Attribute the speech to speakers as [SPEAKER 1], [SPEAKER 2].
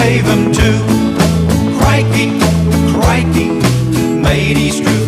[SPEAKER 1] gave him two. Crikey, crikey, made East True.